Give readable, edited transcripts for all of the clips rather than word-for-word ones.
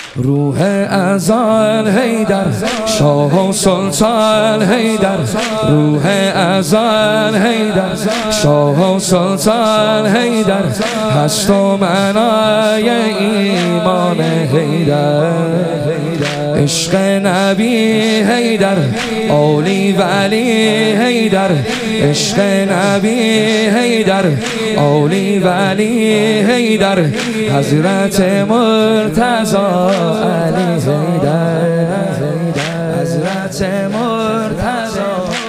روح ازل حیدر شاه و سلطان حیدر، روح ازل حیدر شاه و سلطان حیدر، هست و معنای ایمان حیدر. عشق نبی حیدر اولی ولی حیدر، عشق نبی حیدر اولی ولی حیدر، حضرت مرتضی علی حیدر، حضرت مرتضی.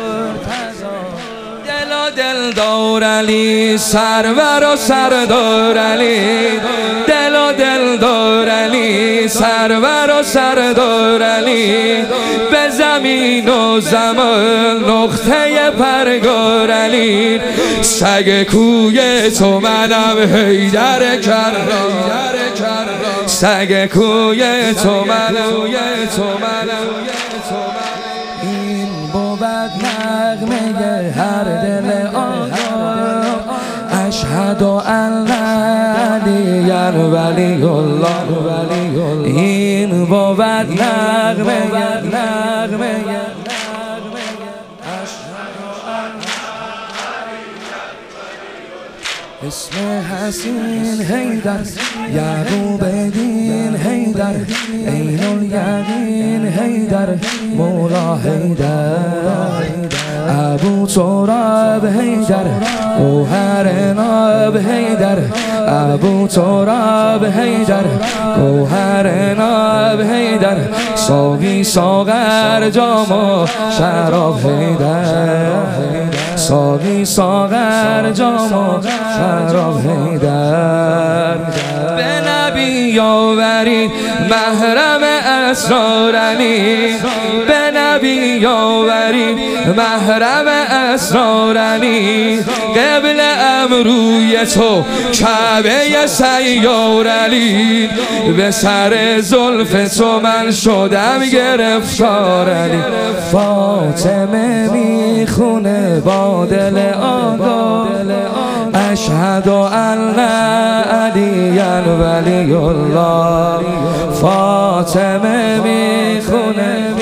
دل و دلدار علی سرور و سردار علی، دل و دلدار علی سرور و سردار علی، به زمین و زمان نقطه پرگار علی، سگ کوی تو منم حیدر کرار، سگ کوی تو منم. این بود نغمه هر دل آگاه، اشهد ان علی ولی الله. این بود نغمه اسم حسین حیدر، یعقوب دین حیدر، عین الیقین حیدر، مولا حیدر، ابو تراب حیدر، گوهر ناب حیدر، ابو تراب حیدر، گوهر ناب حیدر، ساقی ساغر جام و شراب حیدر، ساقی ساغر جام و شراب حیدر. به نبی آورید محرم اسرار علی، به نبی آورید محرم اسرار علی، قبل امروی تو کعبه سیار علی، به سر زلف تو من شدم گرفتار علی. فاطمه میخونه با دل آگاه، اشهد ان علی ولی الله. فاطمه میخونه